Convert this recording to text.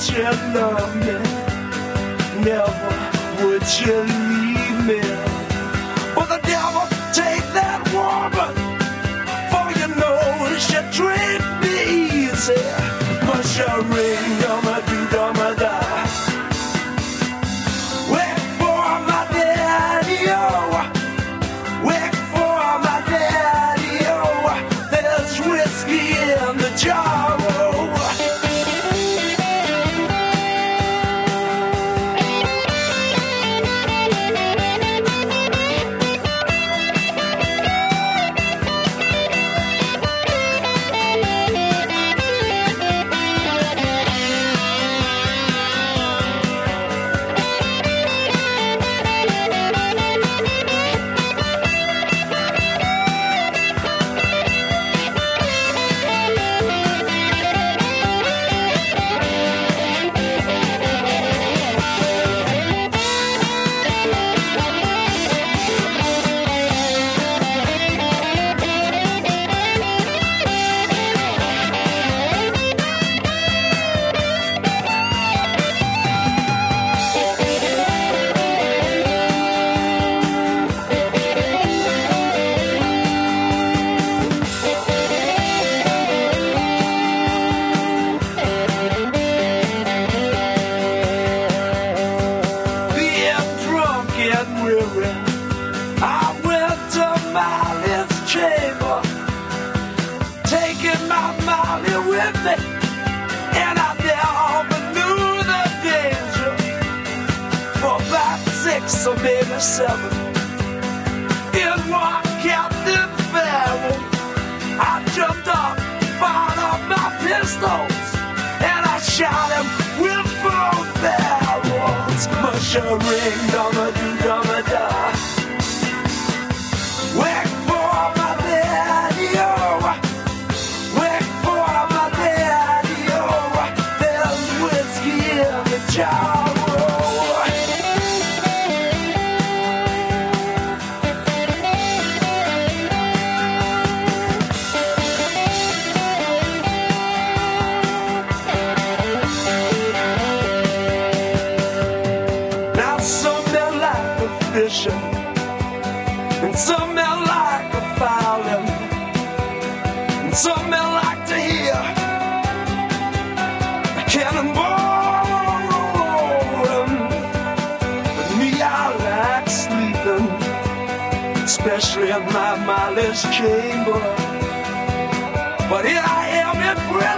you love me, never would you leave me. But the devil take that woman, for you know she treat me easy. But she ring, dumma do, dumma da. Wait for my daddy, oh. Wait for my daddy, oh. There's whiskey in the jar, oh. So maybe 7 in one captain barrel. I jumped up, fired up my pistols, and I shot him with both barrels. Mush a ring, dumma do, dumma da. Wait for my daddy, oh. Wait for my daddy, oh. There's whiskey in the jar. And some men like a violin, and some men like to hear a cannonball rolling. But me, I like sleeping, especially in my mindless chamber. But here I am in prison.